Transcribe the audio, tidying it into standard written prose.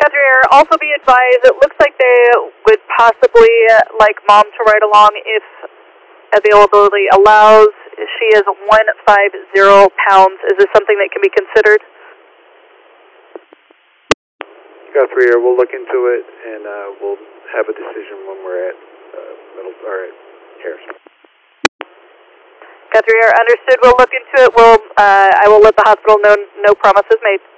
Guthrie Air, also be advised, it looks like they would possibly like Mom to ride along if availability allows. She is 150 pounds. Is this something that can be considered? Guthrie Air, we'll look into it and we'll have a decision when we're at Harrison. Guthrie Air, understood. We'll look into it. I will let the hospital know no promises made.